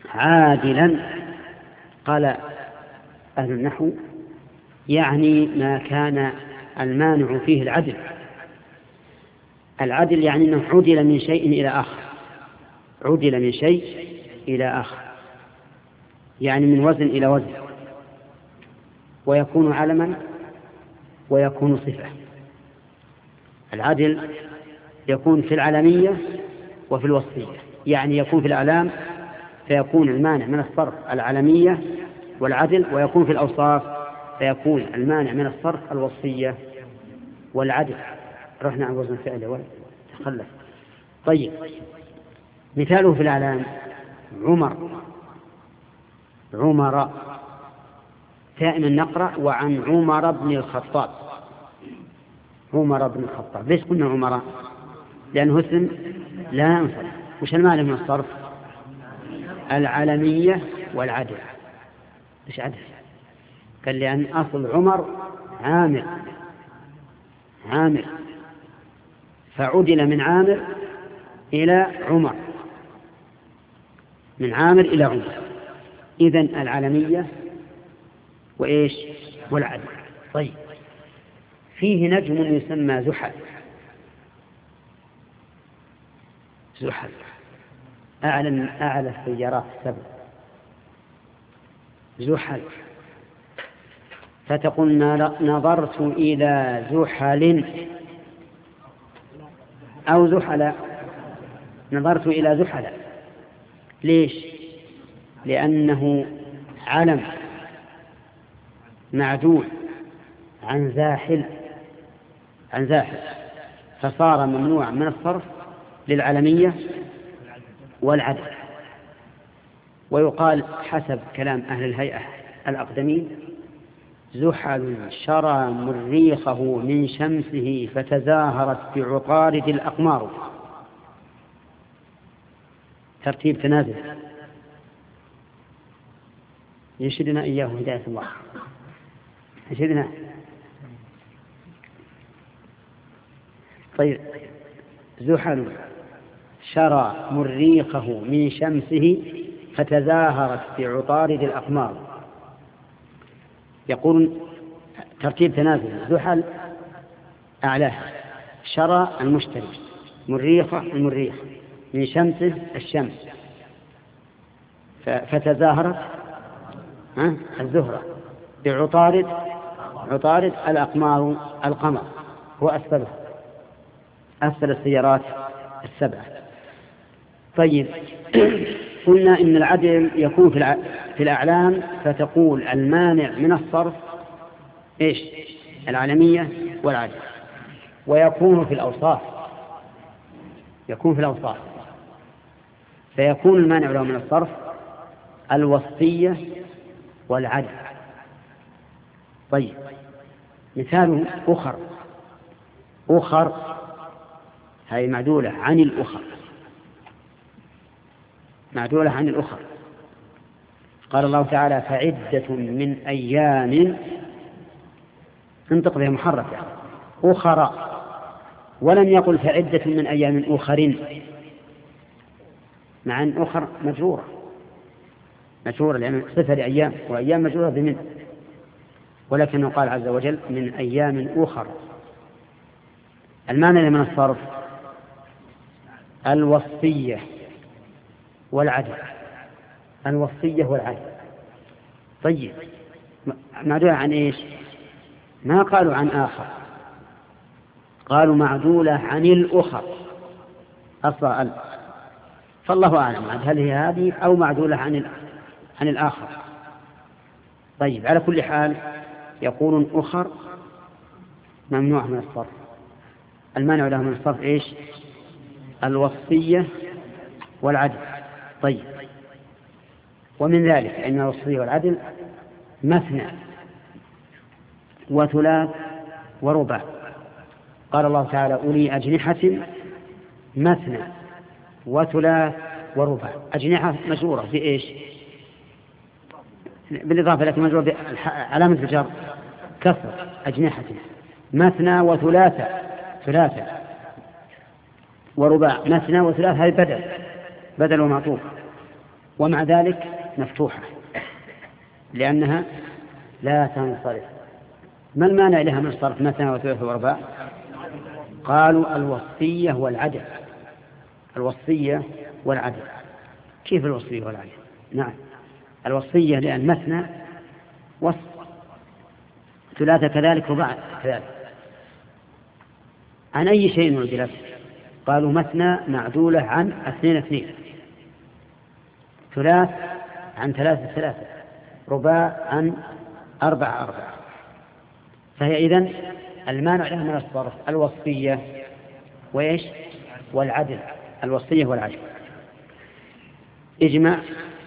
عادلا. قال أهل النحو يعني ما كان المانع فيه العدل. العدل يعني أنه عدل من شيء إلى آخر، عدل من شيء إلى آخر، يعني من وزن إلى وزن، ويكون علما ويكون صفة. العدل يكون في العلمية وفي الوصفية، يعني يكون في الأعلام فيكون المانع من الصرف العلمية والعدل، ويكون في الأوصاف فيكون المانع من الصرف الوصفية والعدل. رحنا عن وزن الفعل ولا تخلف. طيب، مثاله في الأعلام عمر دائما نقرأ وعن عمر بن الخطاب. عمر بن الخطاب، ليش قلنا عمر؟ لأنه اسم لا ينصرف. وش المعنى من الصرف؟ العلمية والعدل. إيش عدل؟ قال لأن أصل عمر عامر، فعدل من عامر إلى عمر، من عامر إلى عمر. إذن العلمية وإيش؟ والعدل. طيب، فيه نجم يسمى زحل، أعلى السيارات السبع، زحل. فتقول نظرت إلى زحل أو زحل، نظرت إلى زحل. ليش؟ لأنه علم معدول عن زاحل، فصار ممنوع من الصرف للعلمية والعدل. ويقال حسب كلام أهل الهيئة الأقدمين: زحل شرى مريخه من شمسه فتزاهرت بعطارد الأقمار. ترتيب تنازل يشهدنا إياه هداية الله، يشهدنا. طيب، زحل شرى مريخه من شمسه فتزاهرت بعطارد الأقمار. يقول ترتيب تنازل: زحل أعلاه، شرى المشتري، مريخه المريخ، من شمسه الشمس، فتزاهرت الزهرة بعطارد الأقمار، القمر هو أسفل السيارات السبعة. طيب، قلنا إن العدل يكون في الأعلام، فتقول المانع من الصرف إيش؟ العلمية والعدل. ويكون في الأوصاف، فيكون المانع له من الصرف الوصفية والعدل. طيب، مثال أخر هذه معدولة عن الأخر. قال الله تعالى: فعدة من أيام، انطق بها محركة، أخرى، ولم يقل فعدة من أيام أخرين، مع أن أخر مجرورة لأن صفة لأيام، وأيام مجرورة بمن، ولكنه قال عز وجل من أيام أخر. المعنى من الصرف الوصفية والعدل. طيب، معدولة عن إيش؟ ما قالوا عن آخر، قالوا معدولة عن الأخر أصلا. فالله أعلم هل هي هذه أو معدولة عن الآخر. طيب، على كل حال يقولون أخر ممنوع من الصرف. المانع له من الصرف إيش؟ الوصفية والعدل. طيب، ومن ذلك أن الوصفية والعدل مثنى وثلاث ورباع. قال الله تعالى: أولي أجنحة مثنى وثلاث ورباع. أجنحة مجرورة في إيش؟ بالإضافة، لكن مجرورة علامة الجر كسر. أجنحة مثنى ثلاثة ورباع. مثنى وثلاث هذه بدل ومعطوف. ومع ذلك مفتوحة لأنها لا تنصرف. ما المانع لها من الصرف مثنى وثلاث ورباع؟ قالوا الوصية والعدل. الوصية والعدل. كيف الوصية والعدل؟ نعم، الوصية لأن مثنى وصف، ثلاثة كذلك، رباع كذلك. عن أي شيء عدلت؟ قالوا مثنى معدولة عن 2 2، ثلاث عن 3 3، رباع عن 4 4. فهي إذن المانع لها من الصرف الوصية وإيش؟ والعدل. الوصية والعدل. إجماع